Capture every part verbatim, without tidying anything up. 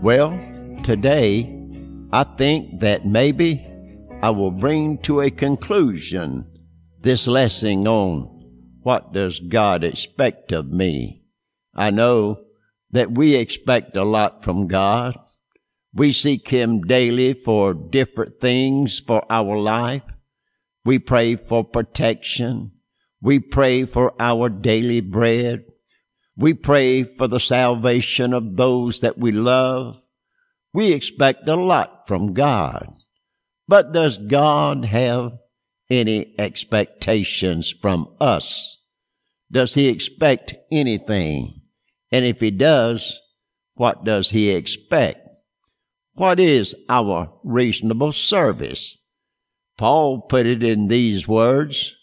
Well, today, I think that maybe I will bring to a conclusion this lesson on what does God expect of me. I know that we expect a lot from God. We seek Him daily for different things for our life. We pray for protection. We pray for our daily bread. We pray for the salvation of those that we love. We expect a lot from God. But does God have any expectations from us? Does He expect anything? And if He does, what does He expect? What is our reasonable service? Paul put it in these words: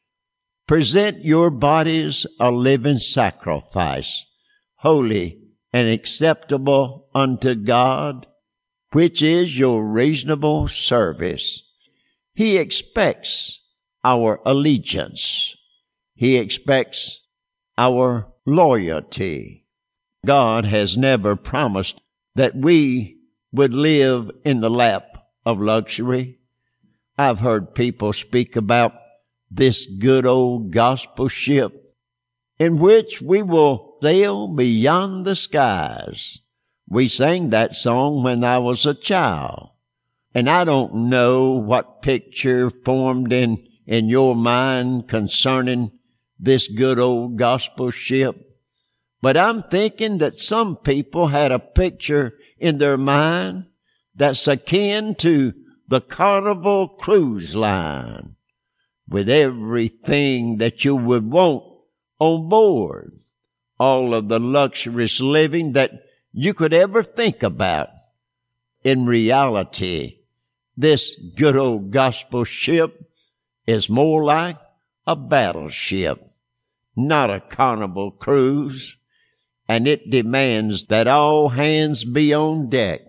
present your bodies a living sacrifice, holy and acceptable unto God, which is your reasonable service. He expects our allegiance. He expects our loyalty. God has never promised that we would live in the lap of luxury. I've heard people speak about this good old gospel ship in which we will sail beyond the skies. We sang that song when I was a child, and I don't know what picture formed in, in your mind concerning this good old gospel ship, but I'm thinking that some people had a picture in their mind that's akin to the Carnival Cruise Line, with everything that you would want on board, all of the luxurious living that you could ever think about. In reality, this good old gospel ship is more like a battleship, not a carnival cruise, and it demands that all hands be on deck.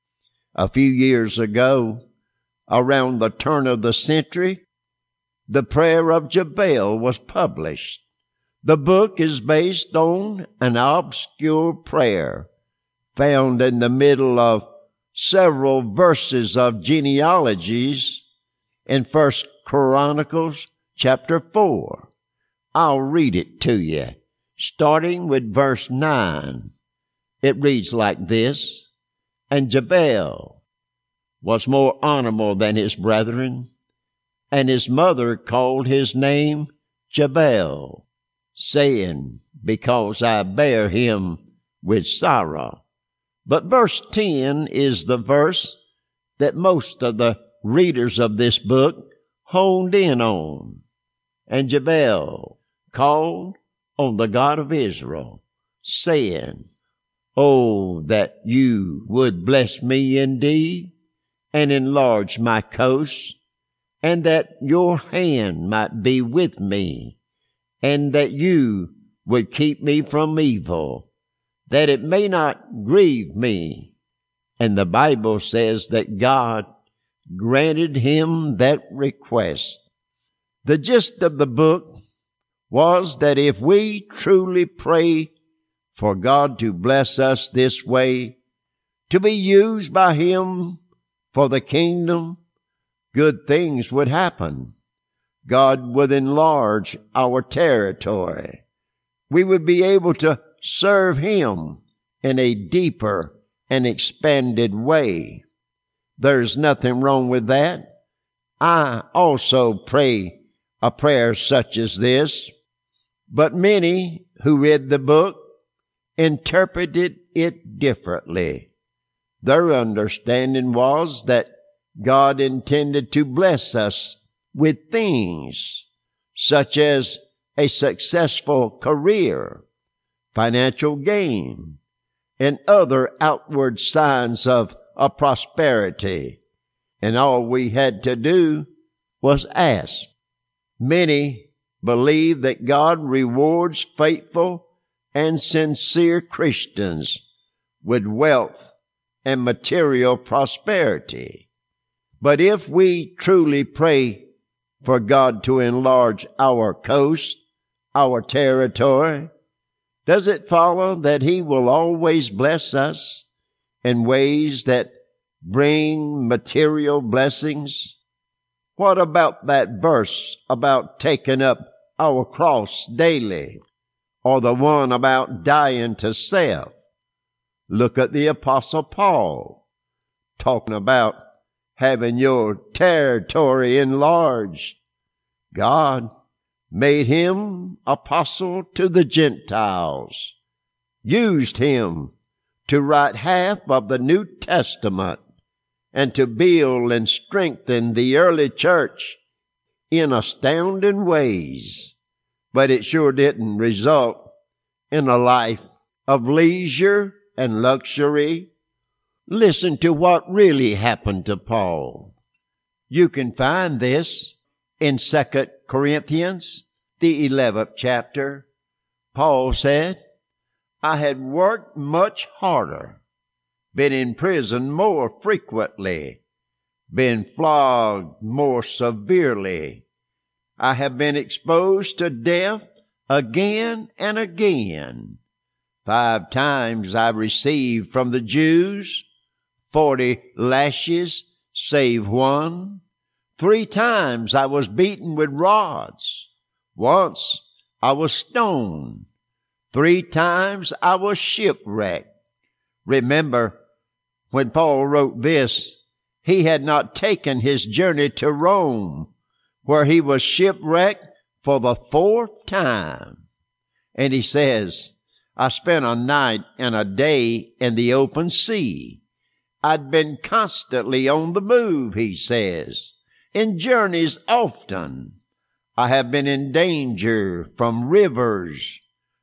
A few years ago, around the turn of the century, the Prayer of Jabez was published. The book is based on an obscure prayer found in the middle of several verses of genealogies in First Chronicles chapter four. I'll read it to you, starting with verse nine. It reads like this: And Jabez was more honorable than his brethren, and his mother called his name Jabez, saying, Because I bear him with sorrow. But verse ten is the verse that most of the readers of this book honed in on. And Jabez called on the God of Israel, saying, Oh, that you would bless me indeed, and enlarge my coast, and that your hand might be with me, and that you would keep me from evil, that it may not grieve me. And the Bible says that God granted him that request. The gist of the book was that if we truly pray for God to bless us this way, to be used by Him for the kingdom, good things would happen. God would enlarge our territory. We would be able to serve Him in a deeper and expanded way. There's nothing wrong with that. I also pray a prayer such as this, but many who read the book interpreted it differently. Their understanding was that God intended to bless us with things such as a successful career, financial gain, and other outward signs of a prosperity. And all we had to do was ask. Many believe that God rewards faithful and sincere Christians with wealth and material prosperity. But if we truly pray for God to enlarge our coast, our territory, does it follow that He will always bless us in ways that bring material blessings? What about that verse about taking up our cross daily, or the one about dying to self? Look at the Apostle Paul, talking about having your territory enlarged. God made him apostle to the Gentiles, used him to write half of the New Testament, and to build and strengthen the early church in astounding ways. But it sure didn't result in a life of leisure and luxury. Listen to what really happened to Paul. You can find this in Second Corinthians, the eleventh chapter. Paul said, I had worked much harder, been in prison more frequently, been flogged more severely. I have been exposed to death again and again. Five times I received from the Jews forty lashes, save one. Three times I was beaten with rods. Once I was stoned. Three times I was shipwrecked. Remember, when Paul wrote this, he had not taken his journey to Rome, where he was shipwrecked for the fourth time. And he says, I spent a night and a day in the open sea. I'd been constantly on the move, he says, in journeys often. I have been in danger from rivers,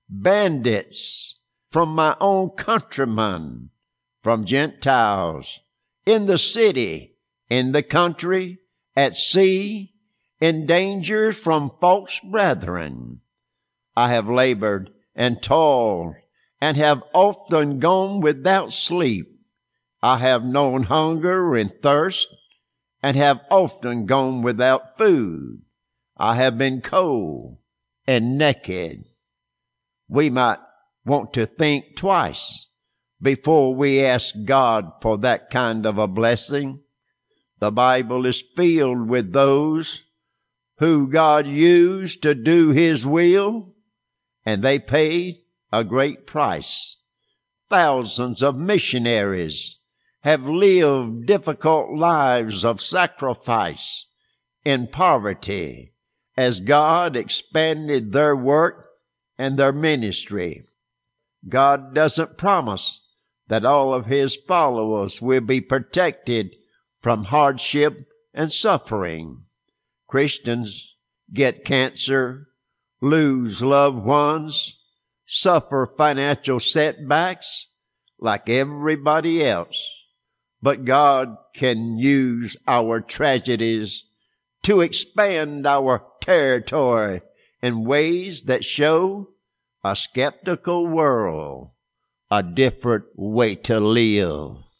bandits, from my own countrymen, from Gentiles, in the city, in the country, at sea, in danger from false brethren. I have labored and toiled, and have often gone without sleep. I have known hunger and thirst, and have often gone without food. I have been cold and naked. We might want to think twice before we ask God for that kind of a blessing. The Bible is filled with those who God used to do His will, and they paid a great price. Thousands of missionaries have lived difficult lives of sacrifice in poverty as God expanded their work and their ministry. God doesn't promise that all of His followers will be protected from hardship and suffering. Christians get cancer, lose loved ones, suffer financial setbacks like everybody else. But God can use our tragedies to expand our territory in ways that show a skeptical world a different way to live.